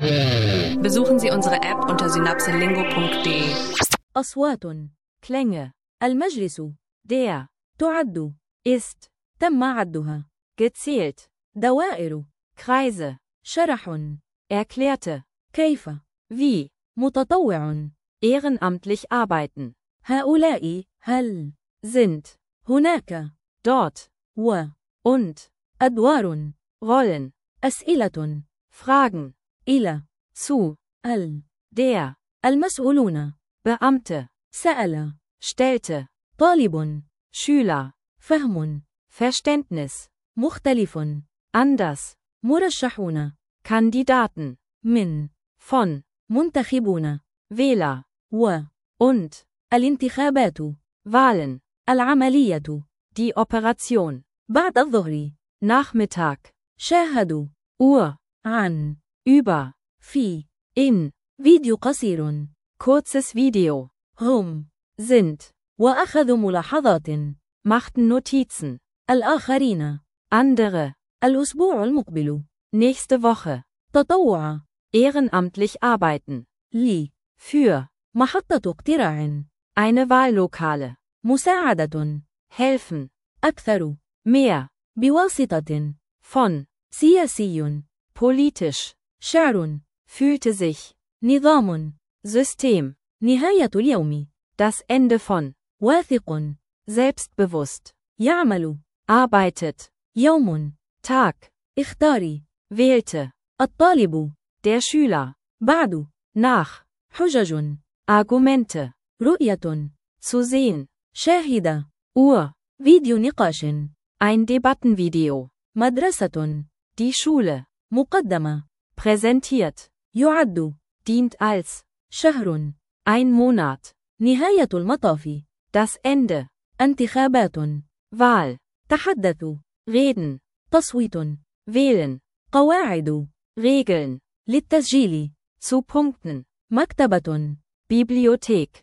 Besuchen Sie unsere App unter synapselingo.de. أصوات. Klänge. المجلس. Der. تعد. Ist. تم عدها. Gezählt. دوائر. Kreise. شرح. Erklärte. كيف. Wie. متطوع. Ehrenamtlich arbeiten. هؤلاء. هل. Sind. هناك. Dort. و. Und. أدوار. Rollen. أسئلة. Fragen. إلى. Zu. ال. Der. المسؤولون. Beamte. سأل. Stellte. طالب. Schüler. فهم. Verständnis. مختلف. Anders. مرشحون. Kandidaten. من. Von. منتخبون. Wähler. و. Und. الانتخابات. Wahlen. العملية. Die Operation. بعد الظهر. Nachmittag. شاهدوا. Uhr. عن. Über. في. In. فيديو قصير. Kurzes Video. هم. Sind. وأخذوا ملاحظات. Machten Notizen. الآخرين. Andere. الأسبوع المقبل. Nächste Woche. تطوع. Ehrenamtlich arbeiten. لي. Für. محطة اقتراع. Eine Wahllokale. مساعدة. Helfen. أكثر. Mehr. بواسطة. Von. سياسي. Politisch. شعر. Fühlte sich. نظام. System. نهاية اليوم. Das Ende von. واثق. Selbstbewusst. يعمل. Arbeitet. يوم. Tag. اختاري. Wählte. الطالب. Der Schüler. بعد. Nach. حجج. Argumente. رؤية. Zu sehen. شاهد. Uhr. فيديو نقاش. Ein Debattenvideo. مدرسة. Die Schule. مقدمة. Präsentiert. يعد. Dient als. شهر. Ein Monat. نهاية المطاف. Das Ende. انتخابات. Wahl. تحدثوا. Reden. تصويت. Wählen. قواعد. Regeln. للتسجيل. Zu Punkten. مكتبة. Bibliothek.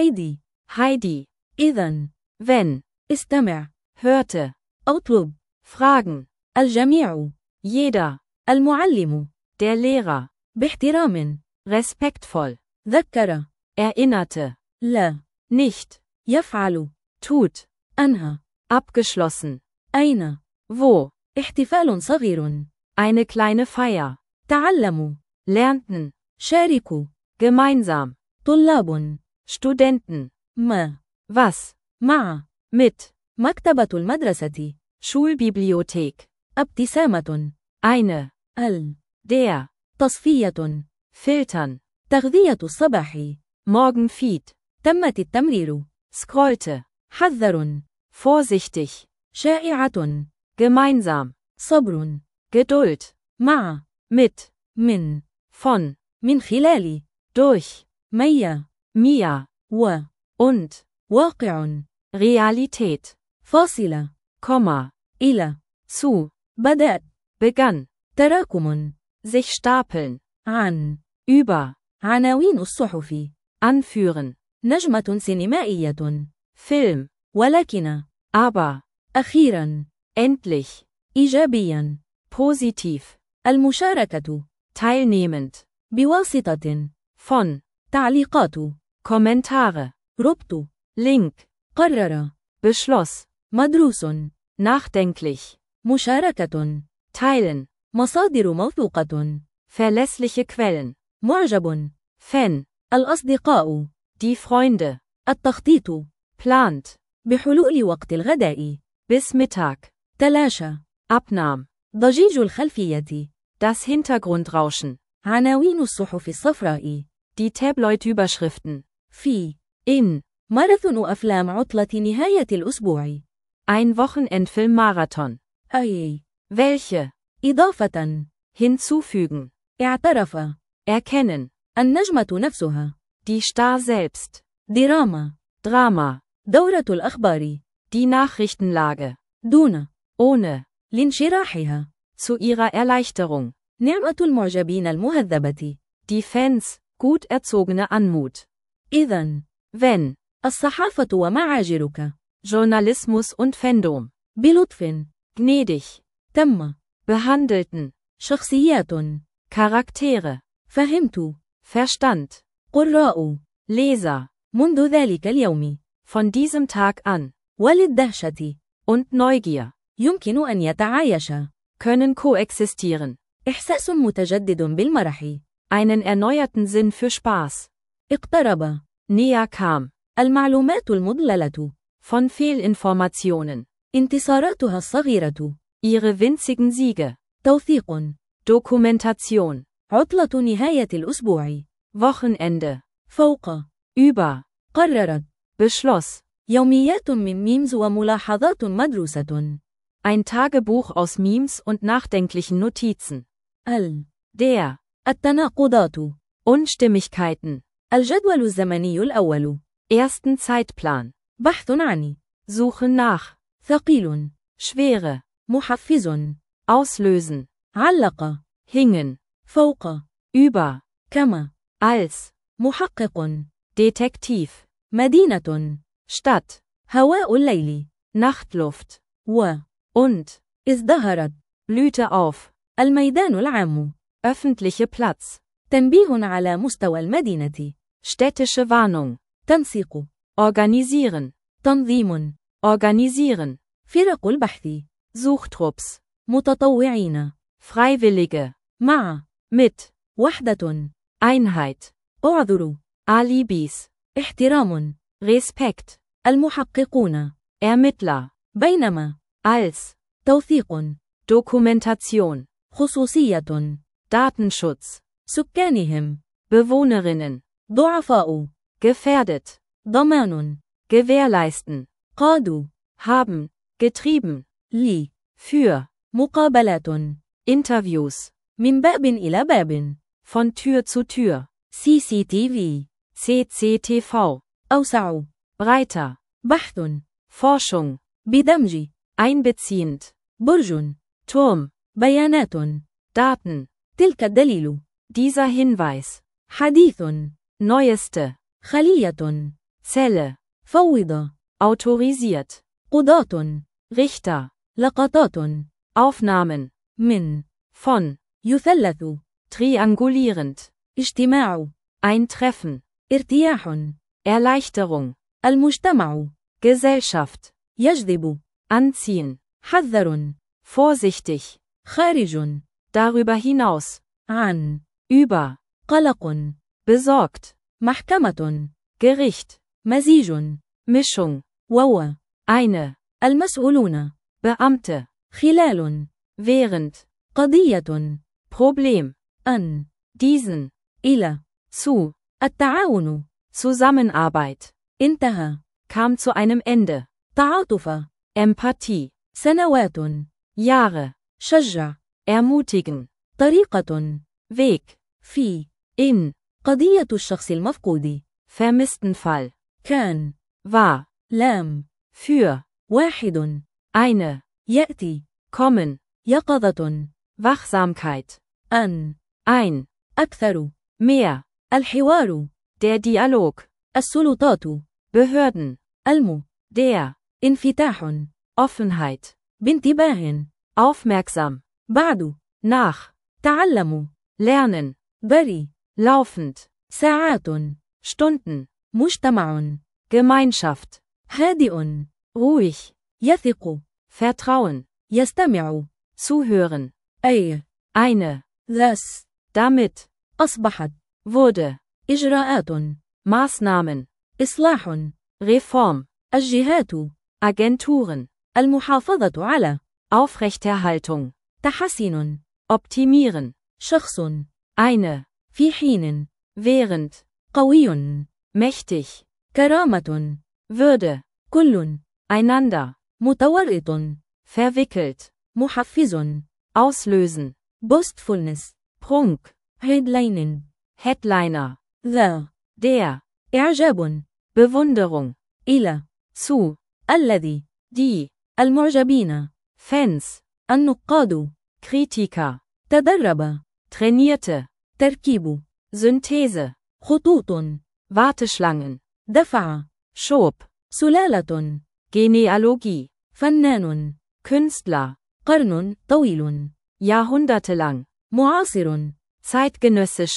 Heidi. إذن. Wenn. استمع. Hörte. اطلب. Fragen. الجميع. Jeder. المعلم. Der Lehrer. باحترام. Respektvoll. ذكر. Erinnerte. لا. Nicht. يفعل. Tut. أنهى. Abgeschlossen. أين. Wo. احتفال صغير. Eine kleine Feier. تعلموا. Lernten. شاركوا. Gemeinsam. طلاب. Studenten. ما. Was. مع. Mit. مكتبة المدرسة. Schulbibliothek. ابتسامة. Eine. ال. Der. تصفية. Filtern. تغذية الصباح. Morgenfeed. تمت التمرير. Scrollte. حذر. Vorsichtig. شائعة. Gemeinsam. صبر. Geduld. مع. Mit. من. Von. من خلال. Durch. ميا. Mia. و. Und. واقع. Realität. فاصلة. Komma. إلى. Zu. بدأت. Begann. تراكم. Sich stapeln. عن. Über. عناوين الصحف. Anführen. نجمة سينمائية. Film. ولكن. Aber. أخيرا. Endlich. إيجابيا. Positiv. المشاركة. Teilnehmend. بواسطة. Von. تعليقات. Kommentare. ربط. Link. قرر. Beschloss. مدروس. Nachdenklich. مشاركة. Teilen. مصادر موثوقة. Verlässliche Quellen. معجب. Fan. الأصدقاء. Die Freunde. التخطيط. Plant. بحلول وقت الغداء. Bis Mittag. تلاشى. Abnahm. ضجيج الخلفية. Das Hintergrundrauschen. عناوين الصحف الصفراء. Die Tabloid-Überschriften. في. In. ماراثون أفلام عطلة نهاية الأسبوع. Ein Wochenendfilm-Marathon. أي. Welche. إضافة. Hinzufügen. اعترف. Erkennen. النجمة نفسها. Die Star selbst. دراما. Drama. دورة الأخبار. Die Nachrichtenlage. دون. Ohne. لانشراحها. Zu ihrer Erleichterung. نعمة المعجبين المهذبة. Die Fans. Gut erzogene Anmut. إذن. Wenn. الصحافة ومعاجرك. Journalismus und Fandom. بلطف. Gnädig. تم. Behandelten. شخصيات. Charaktere. فهمت. Verstand. قراء. Leser. منذ ذلك اليوم. Von diesem Tag an. وللدهشة. Und Neugier. يمكن أن يتعايشا. Können koexistieren. إحساس متجدد بالمرح. Einen erneuerten Sinn für Spaß. اقترب. Näher kam. المعلومات المضللة. Von Fehlinformationen. انتصاراتها الصغيرة. Ihre winzigen Siege. توثيق. Dokumentation. عطلة نهاية الأسبوع. Wochenende. فوق. Über. قررت. Beschloss. يوميات من ميمز وملاحظات مدروسة. Ein Tagebuch aus Memes und nachdenklichen Notizen. Der. التناقضات. Unstimmigkeiten. الجدول الزمني الأول. Ersten Zeitplan. بحث عن. Suchen nach. ثقيل. Schwere. محفز. Auslösen. علق. Hingen. فوق. Über. كما. Als. محقق. Detektiv. مدينة. Stadt. هواء الليل. Nachtluft. und. Und. ازدهرت. Blühte auf. الميدان العام. Öffentliche Platz. تنبيه على مستوى المدينة. Städtische Warnung. تنسيق. Organisieren. تنظيم. Organisieren. فرق البحث. Suchtrupps. متطوعين. Freiwillige. مع. Mit. وحدة. Einheit. أعذر. Alibis. احترام. Respekt. المحققون. Ermittler. بينما. Als. توثيق. Dokumentation. خصوصية. Datenschutz. سكانهم. Bewohnerinnen. ضعفاء. Gefährdet. ضمان. Gewährleisten. قادوا. Haben. Getrieben. لي. Für. مقابلات. Interviews. من باب إلى باب. Von Tür zu Tür. CCTV. CCTV. أوسع. Breiter. بحث. Forschung. بدمج. Einbeziehend. برج. Turm. بيانات. Daten. تلك الدليل. Dieser Hinweis. حديث. Neueste. خلية. Zelle. فوض. Autorisiert. قضاة. Richter. لقطات. Aufnahmen. من. Von. يثلث. Triangulierend. اجتماع. Eintreffen. ارتياح. Erleichterung. المجتمع. Gesellschaft. يجذب. Anziehen. حذر. Vorsichtig. خارج. Darüber hinaus. عن. Über. قلق. Besorgt. محكمة. Gericht. مزيج. Mischung. وو. Eine. المسؤولون. Beamte. خلال. Während. قضية. Problem. أن. Diesen. إلى. Zu. التعاون. Zusammenarbeit. انتهى. Kam zu einem Ende. تعاطف. Empathie. سنوات. Jahre. شجع. Ermutigen. طريقة. Weg. في. In. قضية الشخص المفقود. Vermisstenfall. كان. War. لام. Für. واحد. Eine. يأتي. Kommen. يقظة. Wachsamkeit. أن. Ein. أكثر. Mehr. الحوار. Der Dialog. السلطات. Behörden. Der. انفتاح. Offenheit. بانتباه. Aufmerksam. بعد. Nach. تعلم. Lernen. بري. Laufend. ساعات. Stunden. مجتمع. Gemeinschaft. هادئ. Ruhig. يثق. Vertrauen. يستمع. Zuhören. أي. Eine. thus. Damit. أصبحت. Wurde. إجراءات. Maßnahmen. إصلاح. Reform. الجهات. Agenturen. المحافظة على. Aufrechterhaltung. تحسين. Optimieren. شخص. Eine. في حين. Während. قوي. Mächtig. كرامة. Würde. كل. Einander. متورط. Verwickelt. محفز. Auslösen. boastfulness. Prunk. headlining. Headliner. the. Der. إعجاب. Bewunderung. إلى. Zu. الذي. Die. المعجبين. Fans. النقاد. Kritiker. تدرب. Trainierte. تركيب. Synthese. خطوط. Warteschlangen. دفع. Schob. سلالة. Genealogie. فنان. Künstler. قرن طويل. Jahrhundertelang. معاصر. Zeitgenössischen.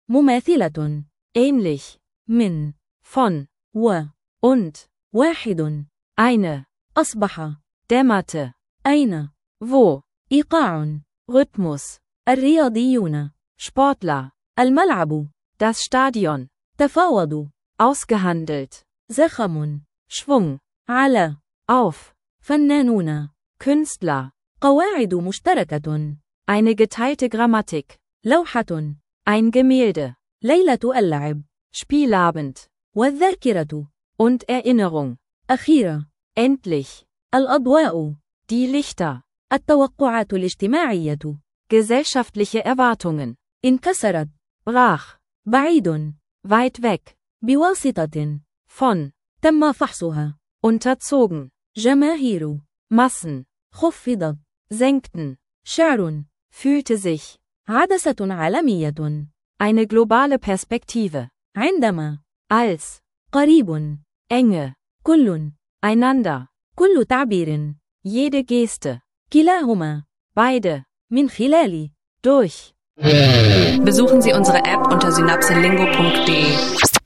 مماثلة. ähnlich, من. von, و. und, واحد. eine, أصبح. dämmerte, أين. wo, إيقاع. Rhythmus, الرياضيون. Sportler, الملعب. das Stadion, تفاوضوا. ausgehandelt, زخم. Schwung, على. auf, فنانون. Künstler, قواعد مشتركة. eine geteilte Grammatik, لوحة. ein Gemälde, ليلة اللعب. Spielabend, والذاكرة. und Erinnerung, أخيرة. endlich, الأضواء. die Lichter, التوقعات الاجتماعية. gesellschaftliche Erwartungen, انكسرت. brach, بعيد. weit weg, بواسطة. von, تم فحصها. unterzogen, جماهير. Massen, خفضت. senkten, شعر. fühlte sich, عدسة عالمية. eine globale Perspektive, عندما. als, قريب. enge, كل. einander, كل تعبير. jede Geste, كلاهما. beide, من خلال. durch. Besuchen Sie unsere App unter synapselingo.de.